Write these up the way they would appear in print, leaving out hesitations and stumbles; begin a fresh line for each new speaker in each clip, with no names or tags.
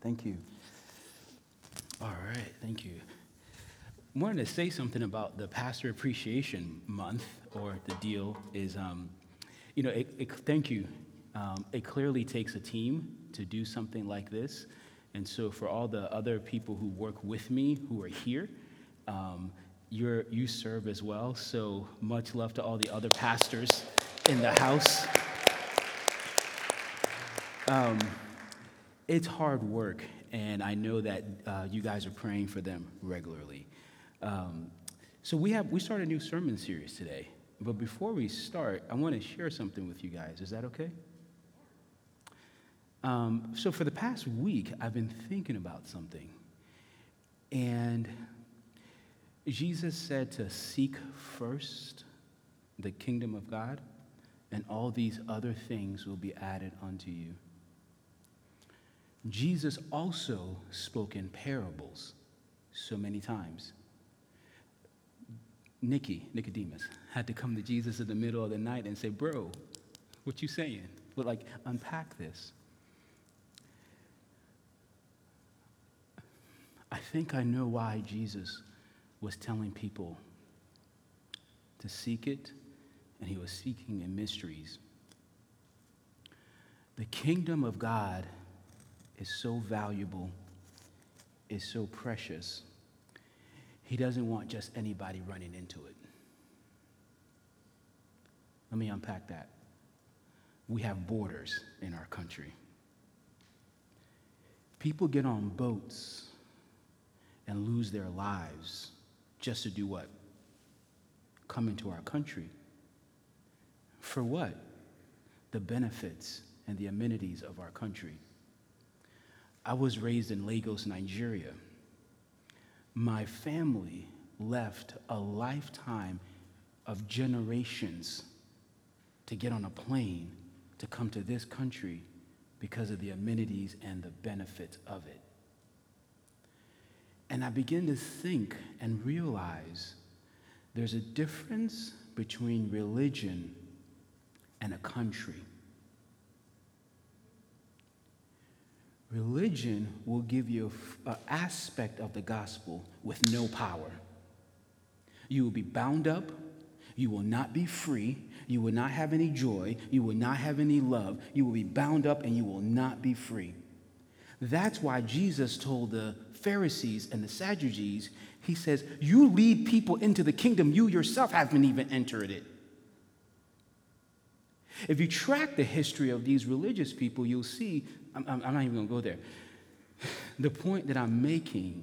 Thank you. All right, thank you. I wanted to say something about the Pastor Appreciation Month, or the deal is, thank you. It clearly takes a team to do something like this. And so for all the other people who work with me who are here, you serve as well. So much love to all the other pastors in the house. It's hard work, and I know that you guys are praying for them regularly. So we start a new sermon series today. But before we start, I want to share something with you guys. Is that okay? So for the past week, I've been thinking about something. And Jesus said to seek first the kingdom of God, and all these other things will be added unto you. Jesus also spoke in parables so many times. Nicodemus, had to come to Jesus in the middle of the night and say, bro, what you saying? But unpack this. I think I know why Jesus was telling people to seek it, and he was seeking in mysteries. The kingdom of God is so valuable, is so precious. He doesn't want just anybody running into it. Let me unpack that. We have borders in our country. People get on boats and lose their lives just to do what? Come into our country. For what? The benefits and the amenities of our country. I was raised in Lagos, Nigeria. My family left a lifetime of generations to get on a plane to come to this country because of the amenities and the benefits of it. And I begin to think and realize there's a difference between religion and a country. Religion will give you an aspect of the gospel with no power. You will be bound up. You will not be free. You will not have any joy. You will not have any love. You will be bound up and you will not be free. That's why Jesus told the Pharisees and the Sadducees, he says, you lead people into the kingdom. You yourself haven't even entered it. If you track the history of these religious people, you'll see, I'm not even going to go there. The point that I'm making,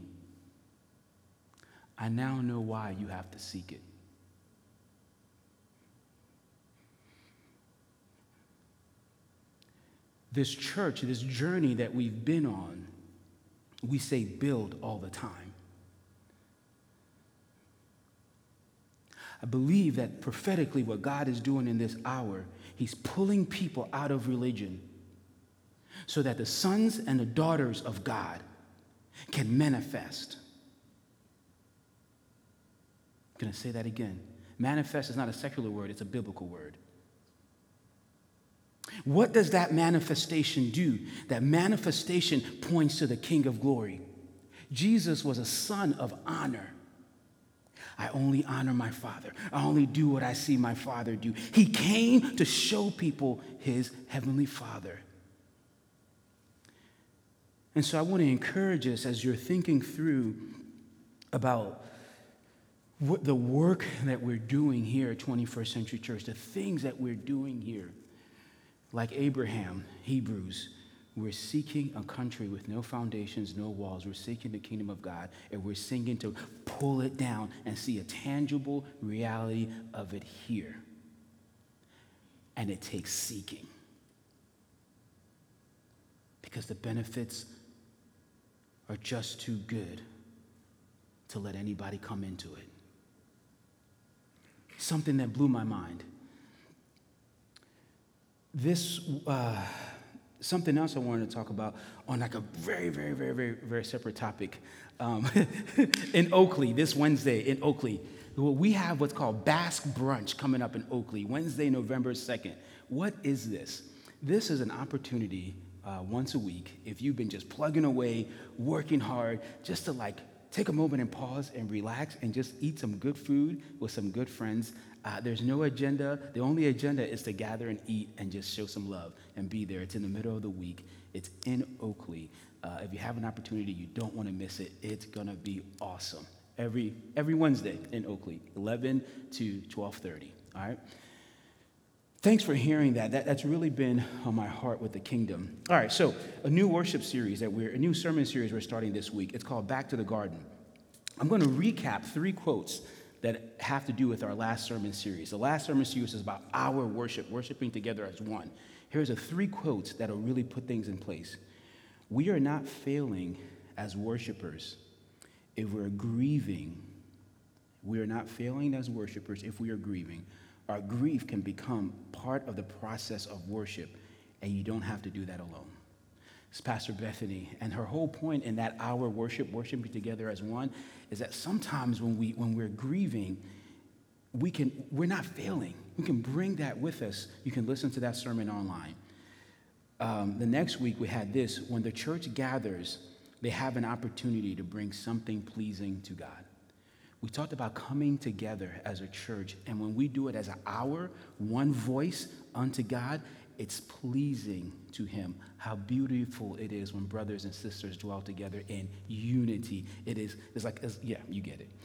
I now know why you have to seek it. This church, this journey that we've been on, we say build all the time. I believe that prophetically what God is doing in this hour, he's pulling people out of religion so that the sons and the daughters of God can manifest. I'm going to say that again. Manifest is not a secular word, it's a biblical word. What does that manifestation do? That manifestation points to the King of Glory. Jesus was a son of honor. I only honor my Father. I only do what I see my Father do. He came to show people his heavenly Father. And so I want to encourage us as you're thinking through about what the work that we're doing here at 21st Century Church, the things that we're doing here. Like Abraham, Hebrews, we're seeking a country with no foundations, no walls. We're seeking the kingdom of God, and we're seeking to pull it down and see a tangible reality of it here. And it takes seeking. Because the benefits are just too good to let anybody come into it. Something that blew my mind. This, something else I wanted to talk about on like a very, very, very, very, very separate topic. In Oakley, this Wednesday in Oakley, we have what's called Basque Brunch coming up in Oakley, Wednesday, November 2nd. What is this? This is an opportunity once a week, if you've been just plugging away, working hard, just to like take a moment and pause and relax and just eat some good food with some good friends. There's no agenda. The only agenda is to gather and eat and just show some love and be there. It's in the middle of the week. It's in Oakley. If you have an opportunity, you don't want to miss it. It's going to be awesome. Every Wednesday in Oakley, 11 to 12:30, all right? Thanks for hearing that. That's really been on my heart with the kingdom. All right, so a new sermon series we're starting this week. It's called Back to the Garden. I'm going to recap 3 quotes that have to do with our last sermon series. The last sermon series is about our worshiping together as one. Here's 3 quotes that'll really put things in place. We are not failing as worshipers if we're grieving. We are not failing as worshipers if we are grieving. Our grief can become part of the process of worship, and you don't have to do that alone. It's Pastor Bethany, and her whole point in that hour worshiping together as one, is that sometimes when we're grieving, we're not failing. We can bring that with us. You can listen to that sermon online. The next week we had this: when the church gathers, they have an opportunity to bring something pleasing to God. We talked about coming together as a church, and when we do it as an hour, one voice unto God, it's pleasing to him. How beautiful it is when brothers and sisters dwell together in unity. It's you get it.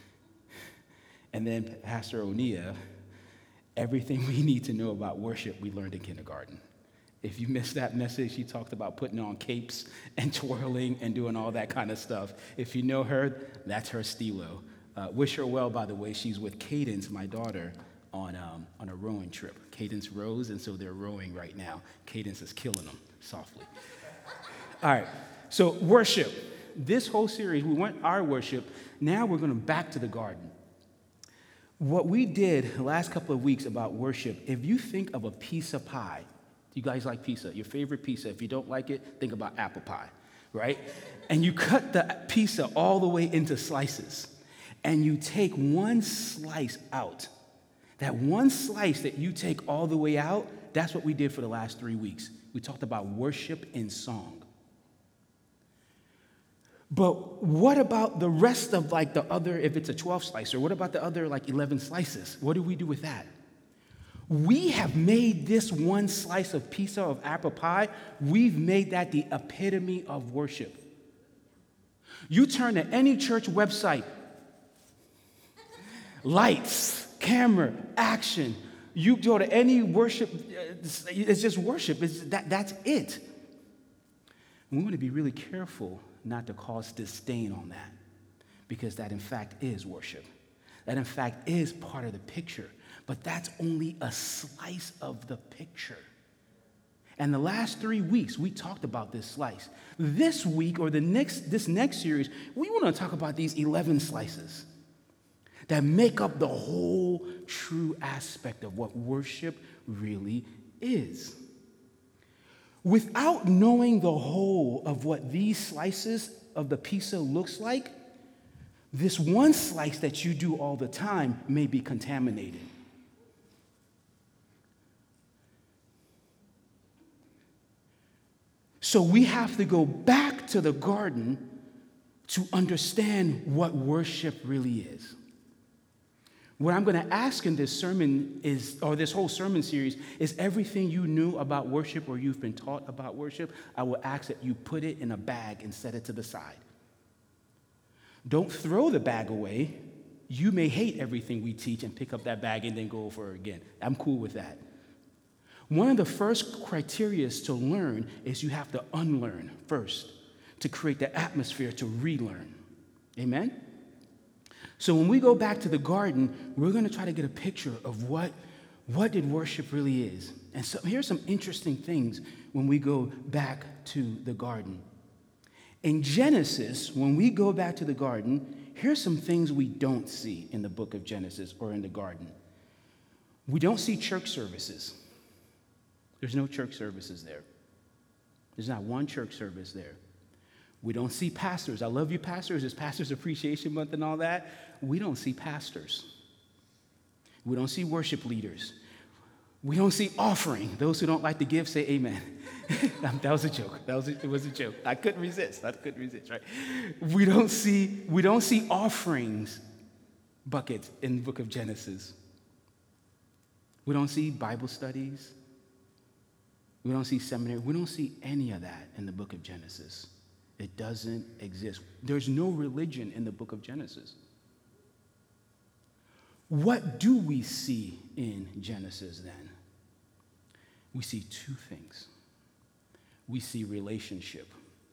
And then Pastor Onia, everything we need to know about worship we learned in kindergarten. If you missed that message, she talked about putting on capes and twirling and doing all that kind of stuff. If you know her, that's her stilo. Wish her well, by the way. She's with Cadence, my daughter, on a rowing trip. Cadence rows, and so they're rowing right now. Cadence is killing them softly. All right, so worship. This whole series, we went our worship. Now we're going to back to the garden. What we did the last couple of weeks about worship, if you think of a piece of pie, you guys like pizza, your favorite pizza. If you don't like it, think about apple pie, right? And you cut the pizza all the way into slices. And you take one slice out. That one slice that you take all the way out, that's what we did for the last 3 weeks. We talked about worship in song. But what about the rest of like the other, if it's a 12 slicer, what about the other like 11 slices? What do we do with that? We have made this one slice of pizza of apple pie, we've made that the epitome of worship. You turn to any church website, lights, camera, action. You go to any worship, it's just worship. That's it. We want to be really careful not to cause disdain on that, because that in fact is worship. That in fact is part of the picture, but that's only a slice of the picture. And the last 3 weeks, we talked about this slice. This week, or this next series, we want to talk about these 11 slices that make up the whole true aspect of what worship really is. Without knowing the whole of what these slices of the pizza looks like, this one slice that you do all the time may be contaminated. So we have to go back to the garden to understand what worship really is. What I'm going to ask in this sermon this whole sermon series, is everything you knew about worship or you've been taught about worship, I will ask that you put it in a bag and set it to the side. Don't throw the bag away. You may hate everything we teach and pick up that bag and then go over it again. I'm cool with that. One of the first criteria to learn is you have to unlearn first to create the atmosphere to relearn. Amen? So when we go back to the garden, we're going to try to get a picture of what did worship really is. And so here's some interesting things when we go back to the garden. In Genesis, when we go back to the garden, here's some things we don't see in the book of Genesis or in the garden. We don't see church services. There's no church services there. There's not one church service there. We don't see pastors. I love you, pastors. It's Pastors Appreciation Month and all that. We don't see pastors. We don't see worship leaders. We don't see offering. Those who don't like to give say amen. That was a joke. It was a joke. I couldn't resist, right? We don't see offerings buckets in the book of Genesis. We don't see Bible studies. We don't see seminary. We don't see any of that in the book of Genesis. It doesn't exist. There's no religion in the book of Genesis. What do we see in Genesis then? We see two things. We see relationship.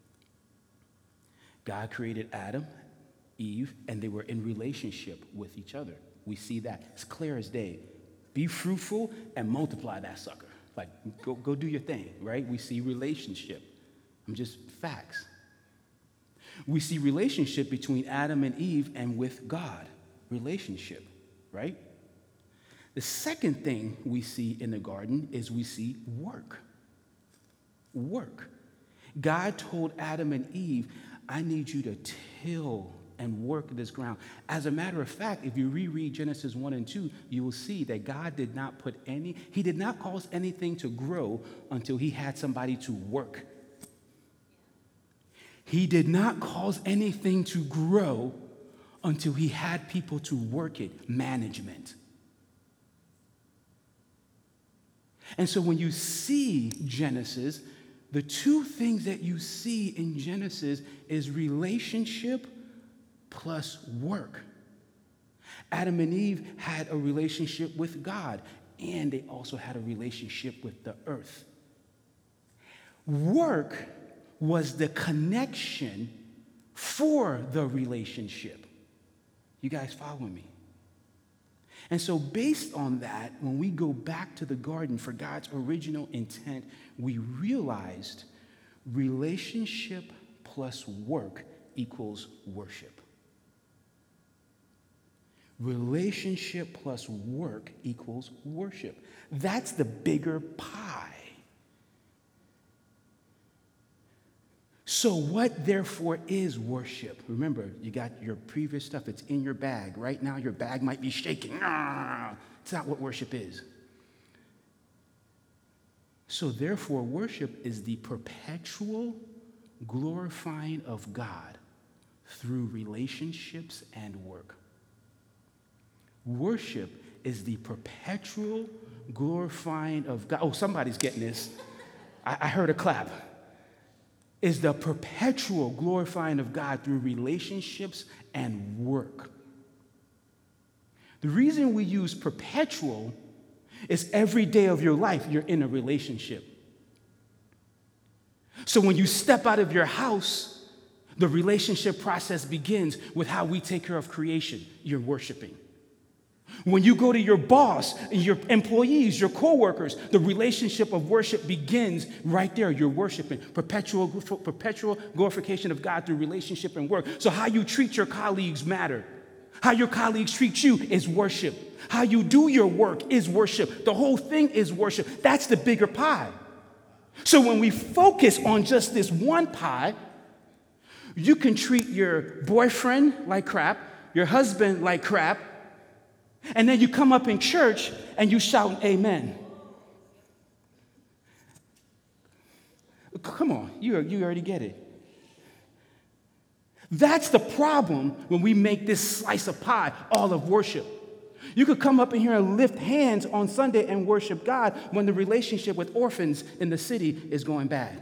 God created Adam, Eve, and they were in relationship with each other. We see that. It's clear as day. Be fruitful and multiply that sucker. Like, go do your thing, right? We see relationship. Just facts. We see relationship between Adam and Eve and with God. Relationship, right? The second thing we see in the garden is we see work. Work. God told Adam and Eve, I need you to till and work this ground. As a matter of fact, if you reread Genesis 1 and 2, you will see that God did not he did not cause anything to grow until he had somebody to work. He did not cause anything to grow until he had people to work it, management. And so when you see Genesis, the two things that you see in Genesis is relationship plus work. Adam and Eve had a relationship with God, and they also had a relationship with the earth. Work was the connection for the relationship. You guys following me? And so based on that, when we go back to the garden for God's original intent, we realized relationship plus work equals worship. Relationship plus work equals worship. That's the bigger pie. So what, therefore, is worship? Remember, you got your previous stuff. It's in your bag. Right now, your bag might be shaking. It's not what worship is. So therefore, worship is the perpetual glorifying of God through relationships and work. Worship is the perpetual glorifying of God. Oh, somebody's getting this. I heard a clap. Is the perpetual glorifying of God through relationships and work. The reason we use perpetual is every day of your life you're in a relationship. So when you step out of your house, the relationship process begins with how we take care of creation. You're worshiping. When you go to your boss, your employees, your coworkers, the relationship of worship begins right there. You're worshiping. Perpetual glorification of God through relationship and work. So how you treat your colleagues matter. How your colleagues treat you is worship. How you do your work is worship. The whole thing is worship. That's the bigger pie. So when we focus on just this one pie, you can treat your boyfriend like crap, your husband like crap, and then you come up in church and you shout amen. Come on, you already get it. That's the problem when we make this slice of pie all of worship. You could come up in here and lift hands on Sunday and worship God when the relationship with orphans in the city is going bad.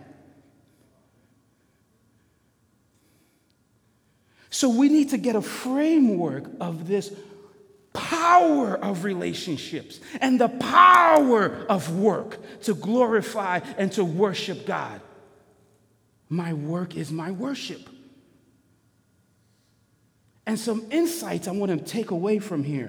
So we need to get a framework of this power of relationships and the power of work to glorify and to worship God. My work is my worship. And some insights I want to take away from here.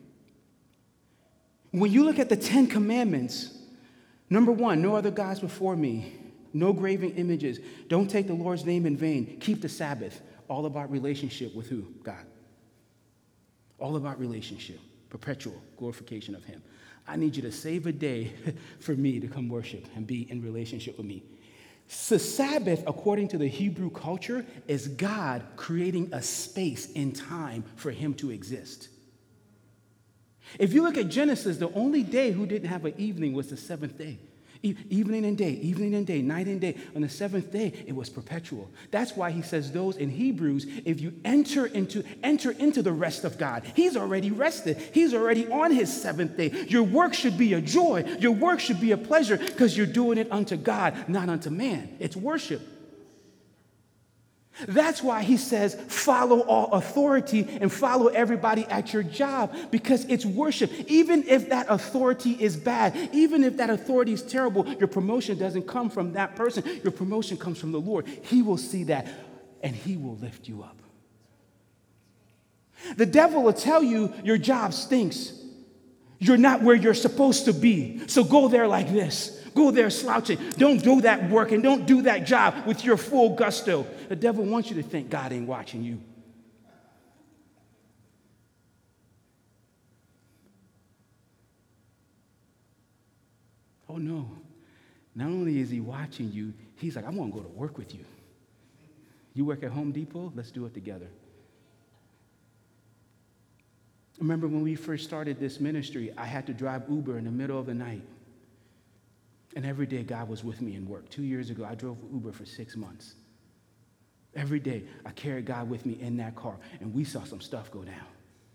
When you look at the 10 Commandments, number 1, no other gods before me, no graven images, don't take the Lord's name in vain, keep the Sabbath. All about relationship with who? God. All about relationship, perpetual glorification of him. I need you to save a day for me to come worship and be in relationship with me. The Sabbath, according to the Hebrew culture, is God creating a space in time for him to exist. If you look at Genesis, the only day who didn't have an evening was the seventh day. Evening and day, night and day. On the seventh day, it was perpetual. That's why he says those in Hebrews, if you enter into the rest of God, he's already rested. He's already on his seventh day. Your work should be a joy. Your work should be a pleasure because you're doing it unto God, not unto man. It's worship. That's why he says, follow all authority and follow everybody at your job, because it's worship. Even if that authority is bad, even if that authority is terrible, your promotion doesn't come from that person. Your promotion comes from the Lord. He will see that and he will lift you up. The devil will tell you your job stinks. You're not where you're supposed to be. So go there like this. Go there slouching. Don't do that work and don't do that job with your full gusto. The devil wants you to think God ain't watching you. Oh no. Not only is he watching you, he's like, I want to go to work with you. You work at Home Depot? Let's do it together. Remember when we first started this ministry, I had to drive Uber in the middle of the night. And every day God was with me in work. 2 years ago, I drove Uber for 6 months. Every day, I carried God with me in that car, and we saw some stuff go down.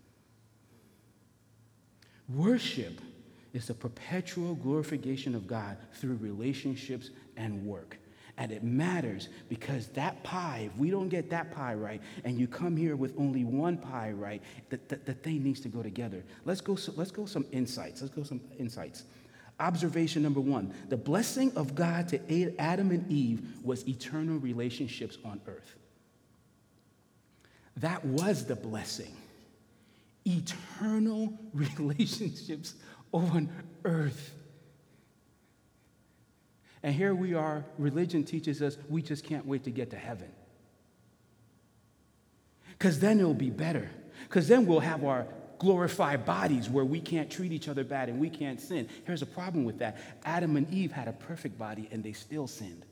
Worship is the perpetual glorification of God through relationships and work. And it matters because that pie, if we don't get that pie right, and you come here with only one pie right, the thing needs to go together. Let's go some insights. Observation number 1, the blessing of God to Adam and Eve was eternal relationships on earth. That was the blessing. Eternal relationships on earth. And here we are, religion teaches us we just can't wait to get to heaven. Because then it'll be better. Because then we'll have our glorified bodies where we can't treat each other bad and we can't sin. Here's a problem with that. Adam and Eve had a perfect body and they still sinned.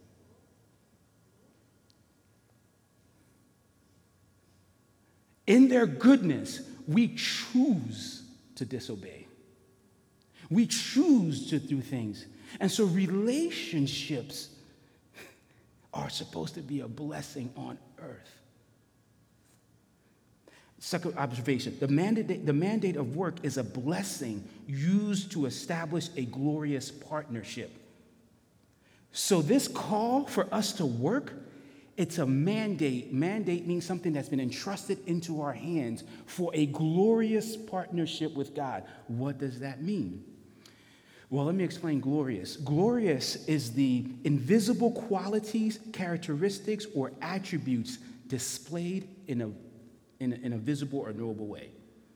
In their goodness, we choose to disobey. We choose to do things. And so relationships are supposed to be a blessing on earth. Second observation, the mandate of work is a blessing used to establish a glorious partnership. So this call for us to work, it's a mandate. Mandate means something that's been entrusted into our hands for a glorious partnership with God. What does that mean? Well, let me explain glorious. Glorious is the invisible qualities, characteristics, or attributes displayed in a visible or knowable way.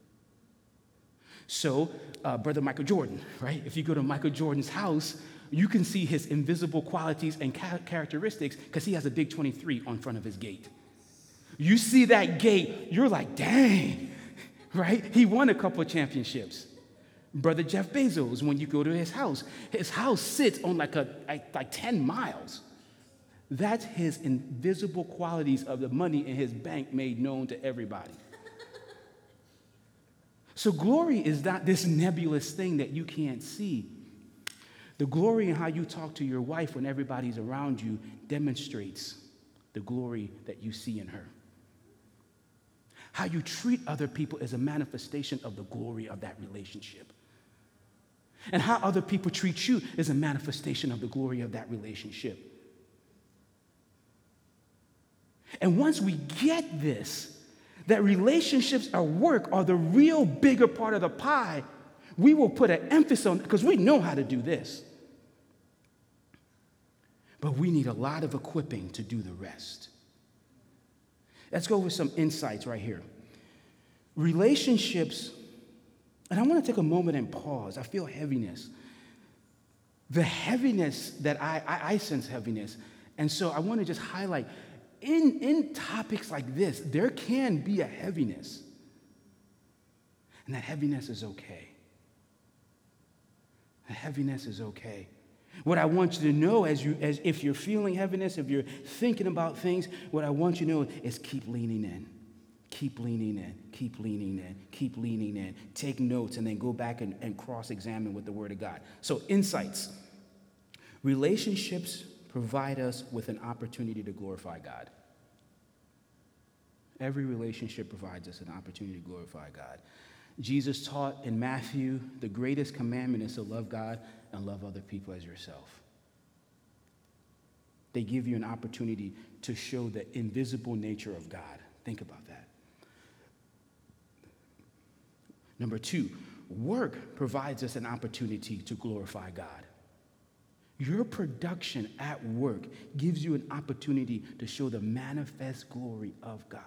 So, Brother Michael Jordan, right? If you go to Michael Jordan's house, you can see his invisible qualities and characteristics because he has a big 23 on front of his gate. You see that gate, you're like, dang, right? He won a couple of championships. Brother Jeff Bezos, when you go to his house sits on like 10 miles. That's his invisible qualities of the money in his bank made known to everybody. So glory is not this nebulous thing that you can't see. The glory in how you talk to your wife when everybody's around you demonstrates the glory that you see in her. How you treat other people is a manifestation of the glory of that relationship. And how other people treat you is a manifestation of the glory of that relationship. And once we get this, that relationships at work are the real bigger part of the pie, we will put an emphasis on it because we know how to do this. But we need a lot of equipping to do the rest. Let's go with some insights right here. Relationships, and I want to take a moment and pause. I feel heaviness. The heaviness that I sense heaviness. And so I want to just highlight, in topics like this, there can be a heaviness. And that heaviness is okay. That heaviness is okay. What I want you to know as if you're feeling heaviness, if you're thinking about things, what I want you to know is keep leaning in. Keep leaning in, keep leaning in, keep leaning in. Take notes and then go back and cross-examine with the Word of God. So insights. Relationships provide us with an opportunity to glorify God. Every relationship provides us an opportunity to glorify God. Jesus taught in Matthew, the greatest commandment is to love God and love other people as yourself. They give you an opportunity to show the invisible nature of God. Think about that. Number 2, work provides us an opportunity to glorify God. Your production at work gives you an opportunity to show the manifest glory of God.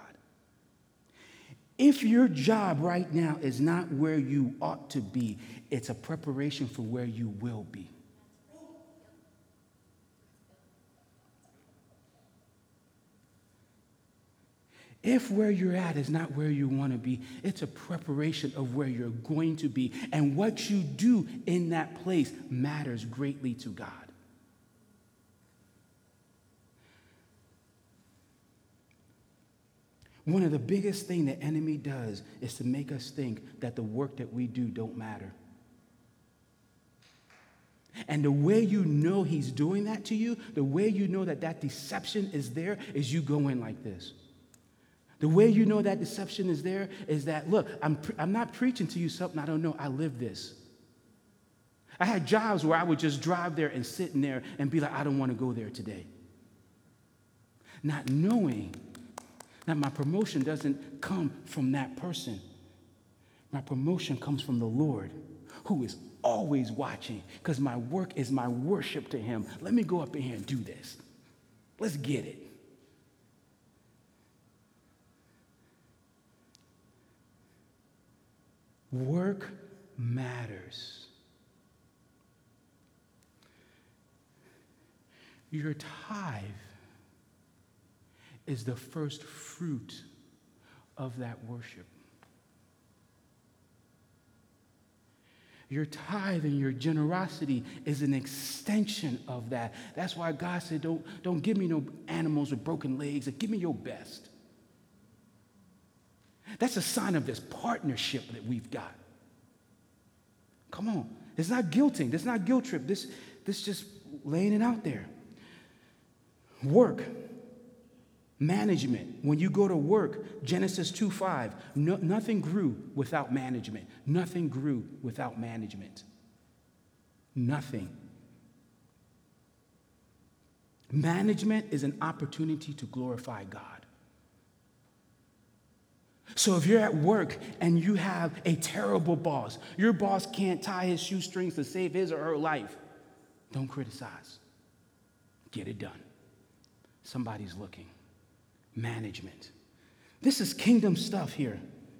If your job right now is not where you ought to be, it's a preparation for where you will be. If where you're at is not where you want to be, it's a preparation of where you're going to be. And what you do in that place matters greatly to God. One of the biggest things the enemy does is to make us think that the work that we do don't matter. And the way you know he's doing that to you, the way you know that that deception is there, is you go in like this. The way you know that deception is there is that, look, I'm not preaching to you something I don't know. I live this. I had jobs where I would just drive there and sit in there and be like, I don't want to go there today. Not knowing that my promotion doesn't come from that person. My promotion comes from the Lord, who is always watching, because my work is my worship to him. Let me go up in here and do this. Let's get it. Work matters. Your tithe is the first fruit of that worship. Your tithe and your generosity is an extension of that. That's why God said, don't give me no animals with broken legs, give me your best. That's a sign of this partnership that we've got. Come on. It's not guilting. It's not guilt trip. This just laying it out there. Work. Management. When you go to work, Genesis 2:5, nothing grew without management. Nothing grew without management. Nothing. Management is an opportunity to glorify God. So if you're at work and you have a terrible boss, your boss can't tie his shoestrings to save his or her life, don't criticize. Get it done. Somebody's looking. Management. This is kingdom stuff here.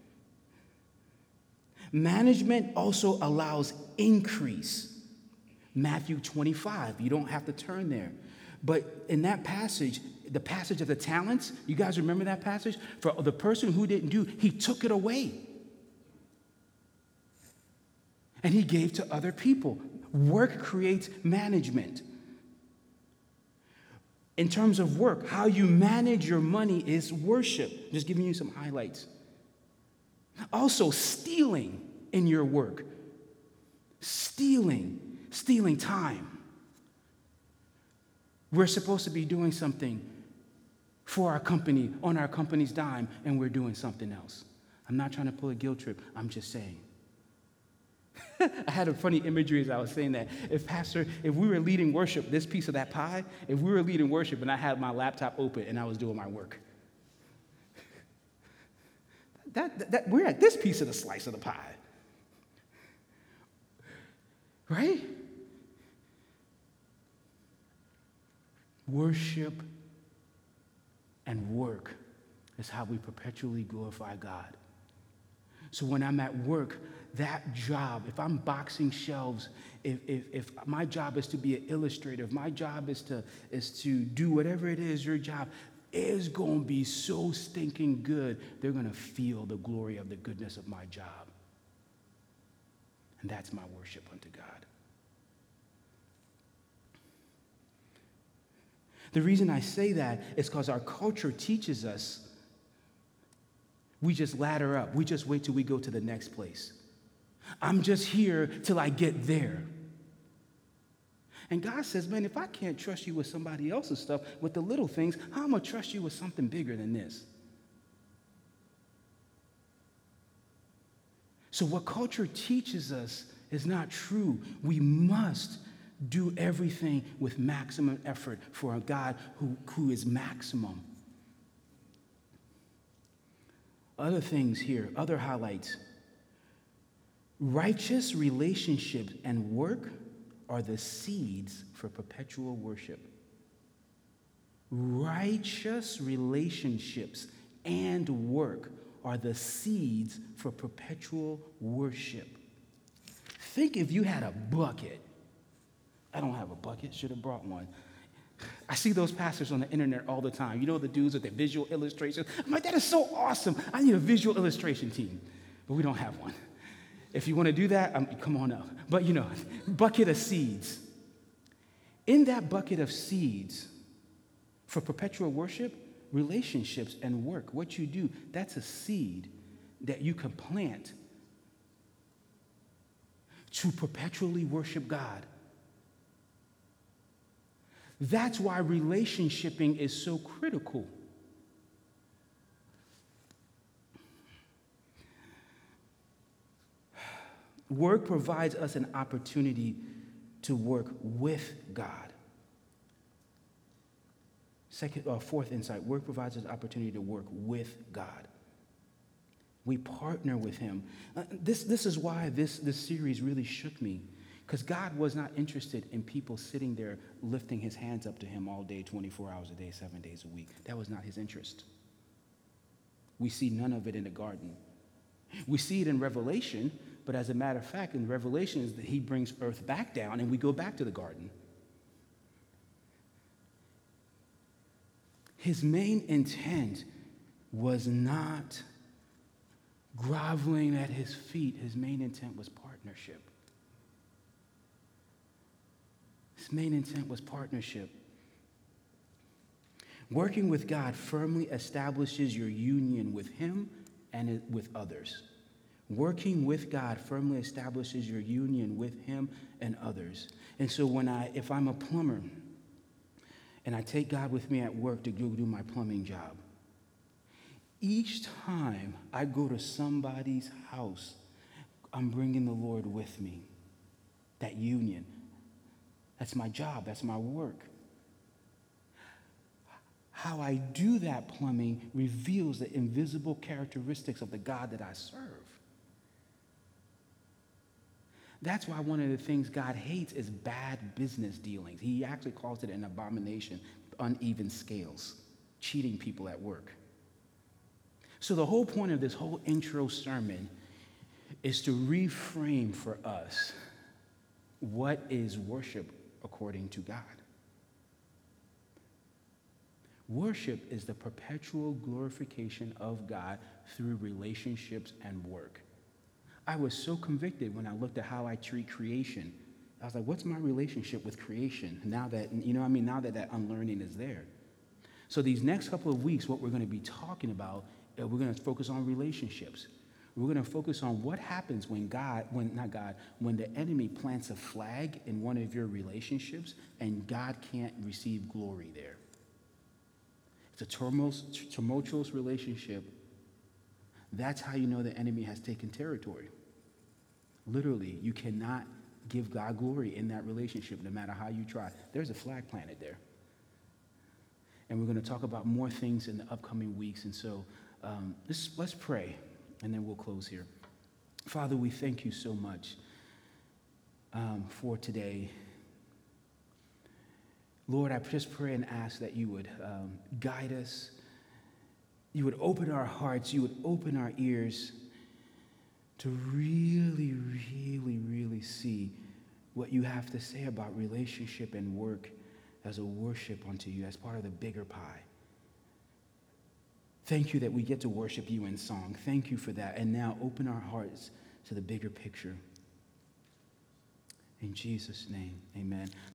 Management also allows increase. Matthew 25. You don't have to turn there. But in that passage, the passage of the talents, you guys remember that passage? For the person who didn't do, he took it away. And he gave to other people. Work creates management. In terms of work, how you manage your money is worship. Just giving you some highlights. Also, stealing in your work. Stealing time. We're supposed to be doing something for our company, on our company's dime, and we're doing something else. I'm not trying to pull a guilt trip. I'm just saying. I had a funny imagery as I was saying that. If we were leading worship, this piece of that pie, if we were leading worship and I had my laptop open and I was doing my work, we're at this piece of the slice of the pie. Right? Worship and work is how we perpetually glorify God. So when I'm at work, that job, if I'm boxing shelves, if my job is to be an illustrator, if my job is to do whatever it is, your job is going to be so stinking good, they're going to feel the glory of the goodness of my job. And that's my worship unto God. The reason I say that is because our culture teaches us We just ladder up. We just wait till we go to the next place. I'm just here till I get there. And God says, man, if I can't trust you with somebody else's stuff, with the little things, how am I going to trust you with something bigger than this? So what culture teaches us is not true. We must do everything with maximum effort for a God who is maximum. Other things here, other highlights. Righteous relationships and work are the seeds for perpetual worship. Righteous relationships and work are the seeds for perpetual worship. Think if you had a bucket. I don't have a bucket, should have brought one. I see those pastors on the internet all the time. You know, the dudes with the visual illustrations. I'm like, that is so awesome. I need a visual illustration team, but we don't have one. If you want to do that, come on up. But bucket of seeds. In that bucket of seeds for perpetual worship, relationships and work, what you do, that's a seed that you can plant to perpetually worship God. That's why relationshiping is so critical. Work provides us an opportunity to work with God. Fourth insight, work provides us an opportunity to work with God. We partner with him. This is why this series really shook me, because God was not interested in people sitting there lifting his hands up to him all day, 24 hours a day, 7 days a week. That was not his interest. We see none of it in the garden. We see it in Revelation, but as a matter of fact, in Revelation is that he brings earth back down and we go back to the garden. His main intent was not groveling at his feet. His main intent was partnership. His main intent was partnership. Working with God firmly establishes your union with him and with others. Working with God firmly establishes your union with him and others. And so if I'm a plumber and I take God with me at work to go do my plumbing job, each time I go to somebody's house, I'm bringing the Lord with me. That union. That's my job. That's my work. How I do that plumbing reveals the invisible characteristics of the God that I serve. That's why one of the things God hates is bad business dealings. He actually calls it an abomination, uneven scales, cheating people at work. So the whole point of this whole intro sermon is to reframe for us what is worship according to God. Worship is the perpetual glorification of God through relationships and work. I was so convicted when I looked at how I treat creation. I was like, what's my relationship with creation now that, now that unlearning is there? So these next couple of weeks, what we're going to be talking about, we're going to focus on relationships. We're going to focus on what happens when the enemy plants a flag in one of your relationships and God can't receive glory there. It's a tumultuous relationship. That's how you know the enemy has taken territory. Literally, you cannot give God glory in that relationship no matter how you try. There's a flag planted there. And we're going to talk about more things in the upcoming weeks. And so let's pray, and then we'll close here. Father, we thank you so much for today. Lord, I just pray and ask that you would guide us. You would open our hearts. You would open our ears to really, really, really see what you have to say about relationship and work as a worship unto you, as part of the bigger pie. Thank you that we get to worship you in song. Thank you for that. And now open our hearts to the bigger picture. In Jesus' name, amen.